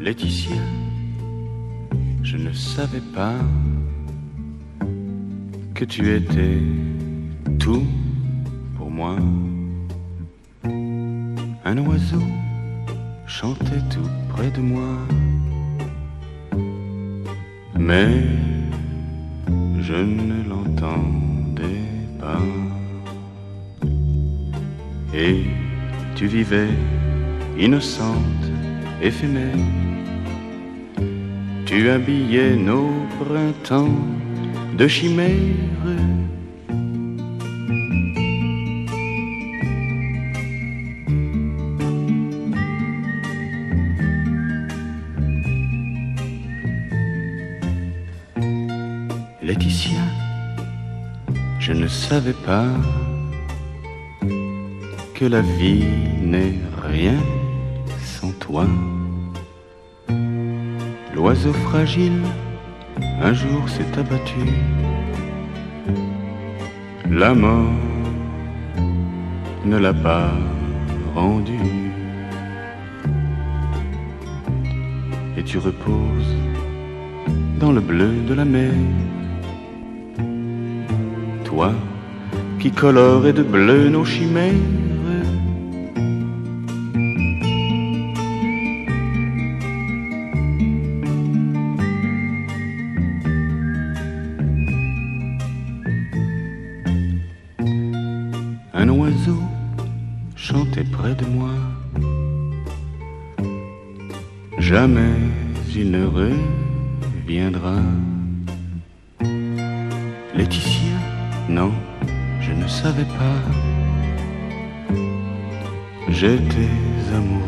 Laetitia, je ne savais pas que tu étais tout pour moi. Un oiseau chantait tout près de moi, mais je ne l'entendais pas. Et tu vivais innocente, éphémère. Tu habillais nos printemps de chimères. Laetitia, je ne savais pas que la vie n'est rien sans toi. L'oiseau fragile un jour s'est abattu. La mort ne l'a pas rendu. Et tu reposes dans le bleu de la mer. Toi qui colorais de bleu nos chimères. Un oiseau chantait près de moi. Jamais il ne reviendra. Laetitia, non, je ne savais pas. J'étais amoureux